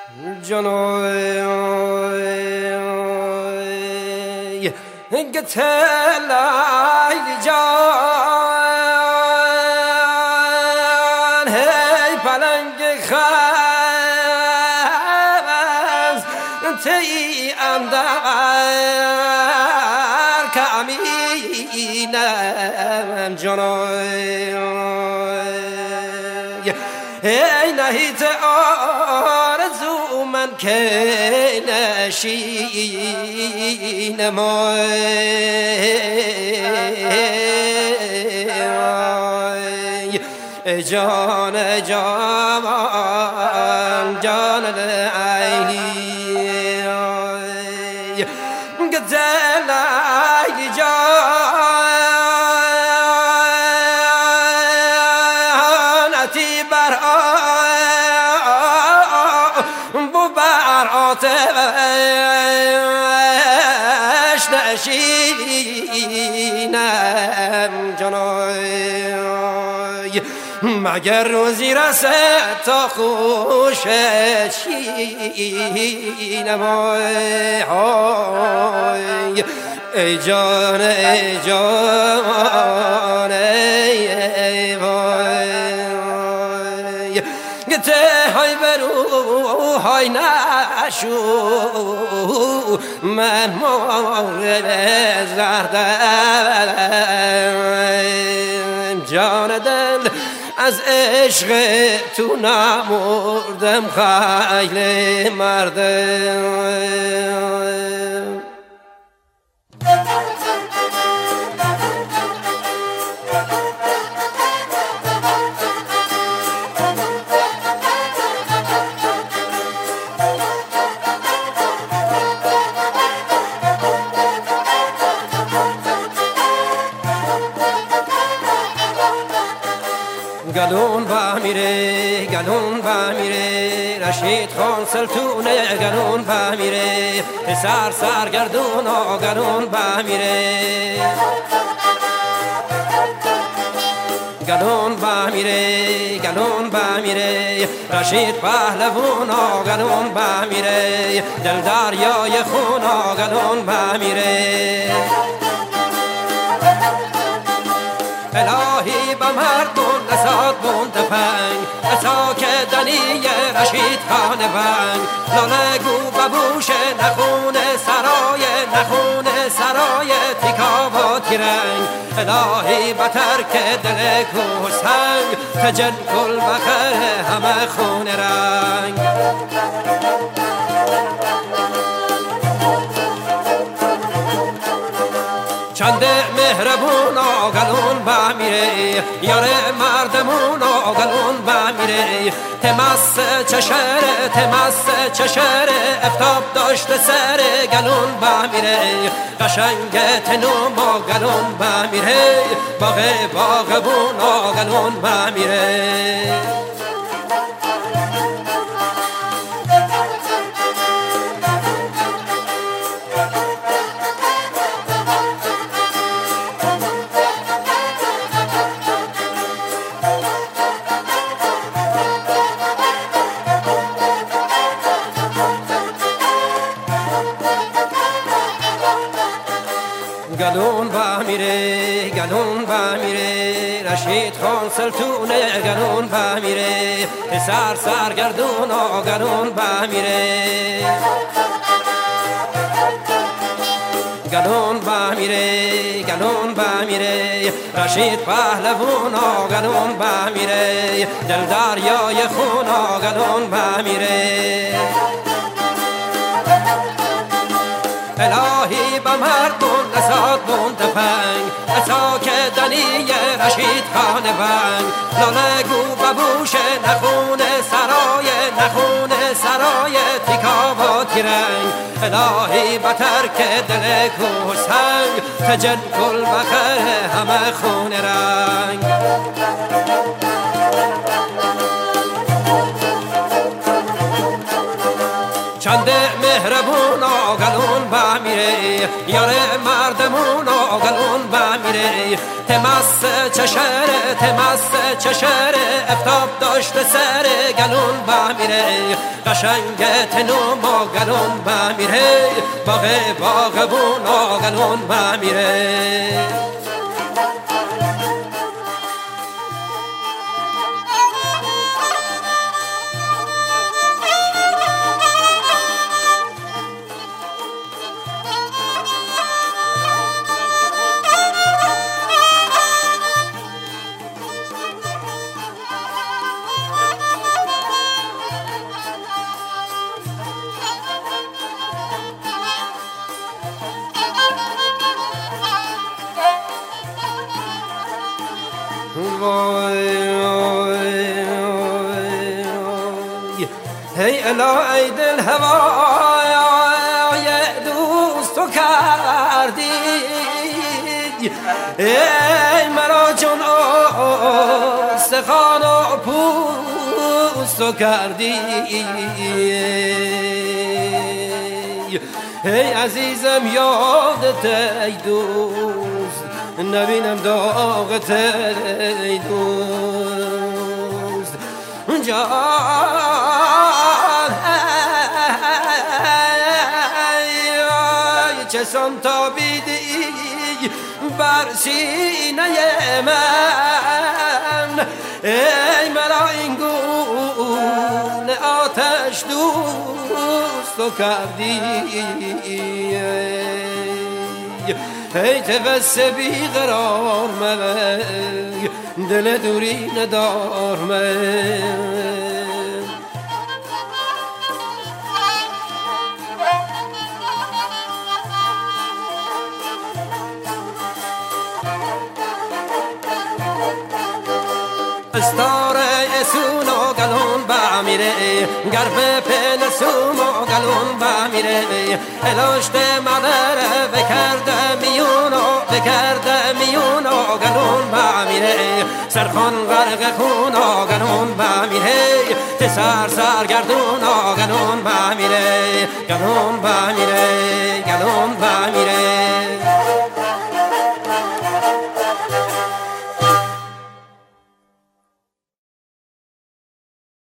جنوی گتلای جان هی پلنگ خز تی اندر کامینم جنوی ای نهیت آرزو من که نشین ای جان جان جان عینی گدلای جان اتی بر آتش نشینم جنوی مگر روزی رسد تا خوشت شینم ای جان ای جان ای وای گته های برو های نشو من مورد زردم جان دل از عشق تو نمردم خیلی مردم گلون با میره گلون با میره رشید خان سلطونه گلون با میره پسر سرگردون گلون با میره گلون با میره گلون با میره رشید پهلوون گلون با میره دل دریای خون گلون با میره الهی به مردم نساد بون تفنگ اتا که دنی رشید خان بنگ لاله گو ببوش نخون سرای تیکا و تیرنگ الهی به ترک دل کو سنگ تجن کل بخر همه خون رنگ چند مهربون گلون با میره یار مردمون گلون با میره تمس چشر افتاب داشت سر گلون با میره قشنگ تنوم گلون با میره باغبون گلون با میره گلون با میره گلون با میره رشید خان سلطونه گلون با میره پسر سرگردون گلون با میره گلون با میره گلون با میره رشید پهلوون گلون با میره دل دریای خون گلون با میره الهی به مردم نساد بون تفنگ اتا که دنی رشید خان بنگ لاله گو ببوش نخون سرای تیکا و تیرنگ الهی به ترک دل کو سنگ تجن کل بخر همه خون رنگ چند مهربون گلون با میره یار مردمون گلون با میره تماس چشره افتاب داشت سر گلون با میره قشنگ تنوم گلون با میره باغبون گلون با میره هی الهی دل هوای دوست تو کردی ای مرا جون استخوان و پوست تو کردی ای عزیزم یادت ای دوست نبینم داغت ای دوست جان چشم تابیدی بر سینه من ای مرا این گونه آتش دوست تو کردی ای تفس بی قرار من دل دوری ندار من استاره سونو گلون با میره گرب پل سومو گلون با میره الاشت مادر بکرده میونو گلون با میره سرخان غرق خونو گلون با میره تسار گردونو گلون با میره گلون با میره